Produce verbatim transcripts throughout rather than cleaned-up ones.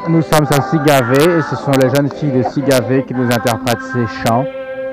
Nous sommes à Sigavé et ce sont les jeunes filles de Sigavé qui nous interprètent ces chants.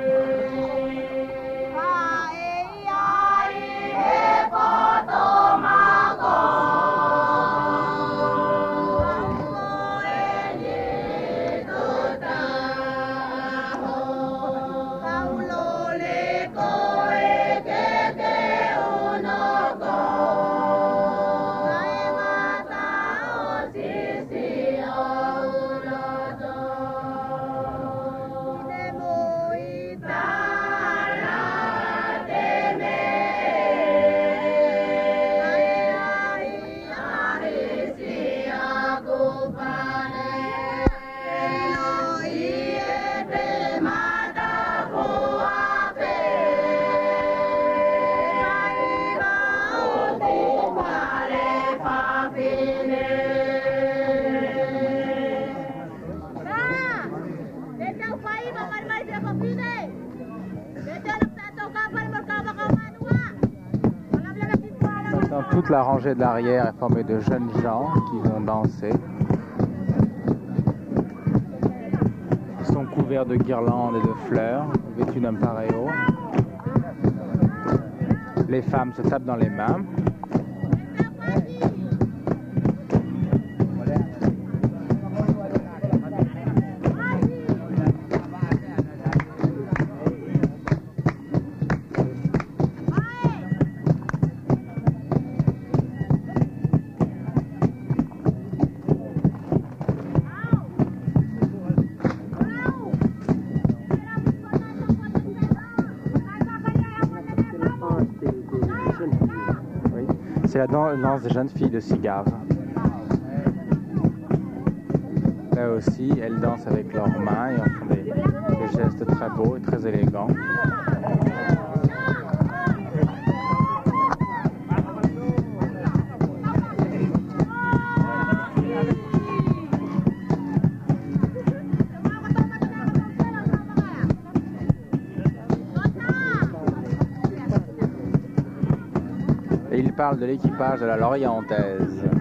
Toute la rangée de l'arrière est formée de jeunes gens qui vont danser. Ils sont couverts de guirlandes et de fleurs, vêtus d'un paréo. Les femmes se tapent dans les mains. C'est la danse des jeunes filles de Sigave. Là aussi, elles dansent avec leurs mains et font des, des gestes très beaux et très élégants. Et il parle de l'équipage de la Lorientaise.